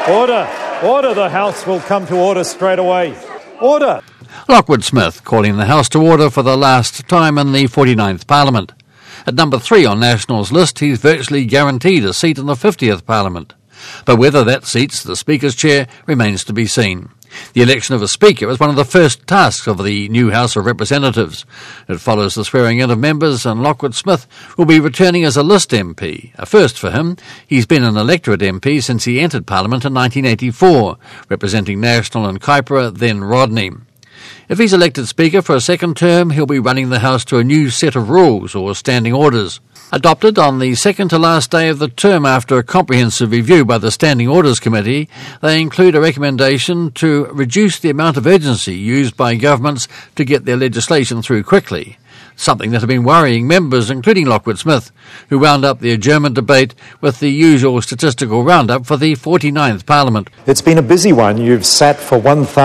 Order. Order. The House will come to order straight away. Order. Lockwood Smith calling the House to order for the last time in the 49th Parliament. At number 3 on National's list, he's virtually guaranteed a seat in the 50th Parliament. But whether that seats the Speaker's chair remains to be seen. The election of a Speaker is one of the first tasks of the new House of Representatives. It follows the swearing in of members, and Lockwood Smith will be returning as a list MP, a first for him. He's been an electorate MP since he entered Parliament in 1984, representing National and Kaipara, then Rodney. If he's elected Speaker for a second term, he'll be running the House to a new set of rules or standing orders. Adopted on the second to last day of the term after a comprehensive review by the Standing Orders Committee, they include a recommendation to reduce the amount of urgency used by governments to get their legislation through quickly, something that had been worrying members, including Lockwood Smith, who wound up the adjournment debate with the usual statistical roundup for the 49th Parliament. It's been a busy one. You've sat for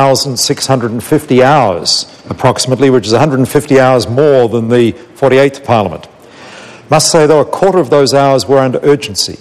1,650 hours, approximately, which is 150 hours more than the 48th Parliament. Must say, though, a quarter of those hours were under urgency.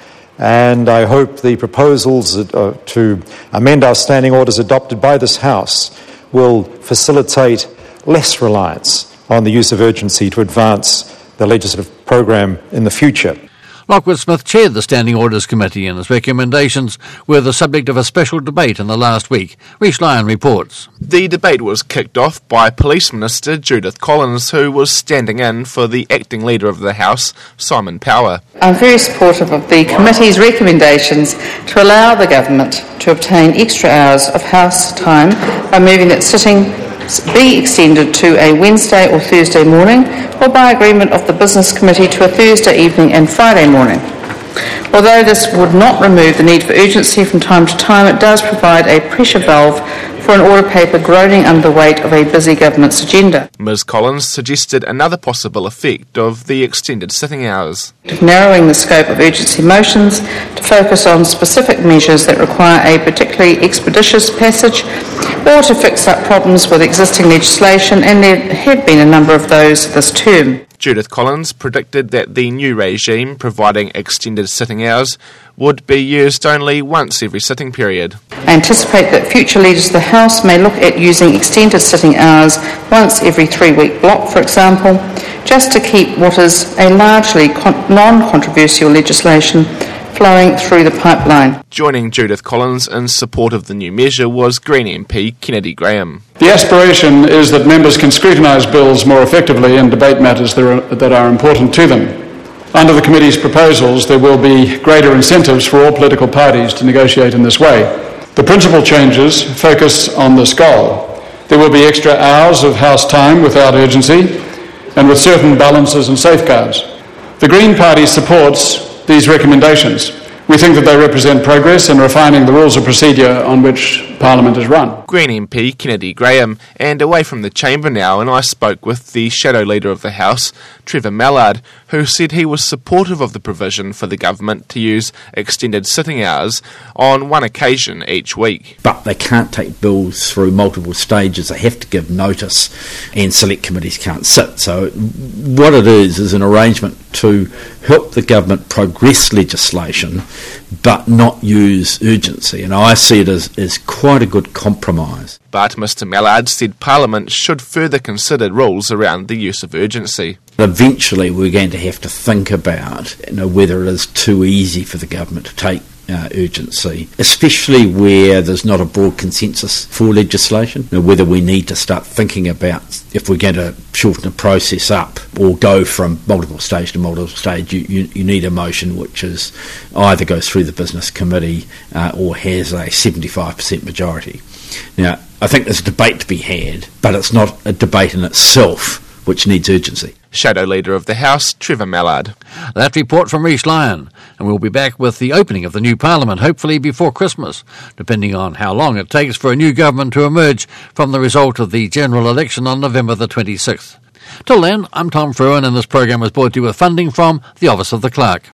And I hope the proposals to amend our standing orders adopted by this House will facilitate less reliance on the use of urgency to advance the legislative program in the future. Lockwood Smith chaired the Standing Orders Committee, and his recommendations were the subject of a special debate in the last week. Rhys Lyon reports. The debate was kicked off by Police Minister Judith Collins, who was standing in for the acting leader of the House, Simon Power. I'm very supportive of the committee's recommendations to allow the government to obtain extra hours of House time by moving that sitting be extended to a Wednesday or Thursday morning, or by agreement of the Business Committee to a Thursday evening and Friday morning. Although this would not remove the need for urgency from time to time, it does provide a pressure valve for an order paper groaning under the weight of a busy government's agenda. Ms Collins suggested another possible effect of the extended sitting hours. Narrowing the scope of urgency motions to focus on specific measures that require a particularly expeditious passage, or to fix up problems with existing legislation, and there have been a number of those this term. Judith Collins predicted that the new regime providing extended sitting hours would be used only once every sitting period. I anticipate that future leaders of the House may look at using extended sitting hours once every 3-week block, for example, just to keep what is a largely non-controversial legislation flowing through the pipeline. Joining Judith Collins in support of the new measure was Green MP Kennedy Graham. The aspiration is that members can scrutinise bills more effectively and debate matters that are important to them. Under the committee's proposals, there will be greater incentives for all political parties to negotiate in this way. The principal changes focus on this goal. There will be extra hours of House time without urgency and with certain balances and safeguards. The Green Party supports these recommendations. We think that they represent progress in refining the rules of procedure on which Parliament is run. Green MP Kennedy Graham, and away from the chamber now, and I spoke with the shadow leader of the House, Trevor Mallard, who said he was supportive of the provision for the government to use extended sitting hours on one occasion each week. But they can't take bills through multiple stages. They have to give notice, and select committees can't sit. So what it is an arrangement to help the government progress legislation but not use urgency, and I see it as quite a good compromise. But Mr Mallard said Parliament should further consider rules around the use of urgency. Eventually we're going to have to think about whether it is too easy for the government to take urgency, especially where there's not a broad consensus for legislation, whether we need to start thinking about if we're going to shorten the process up or go from multiple stage to multiple stage. You need a motion which is either goes through the Business Committee or has a 75% majority. Now, I think there's a debate to be had, but it's not a debate in itself which needs urgency. Shadow Leader of the House, Trevor Mallard. That report from Rhys Lyon, and we'll be back with the opening of the new Parliament, hopefully before Christmas, depending on how long it takes for a new government to emerge from the result of the general election on November the 26th. Till then, I'm Tom Fruin, and this program was brought to you with funding from the Office of the Clerk.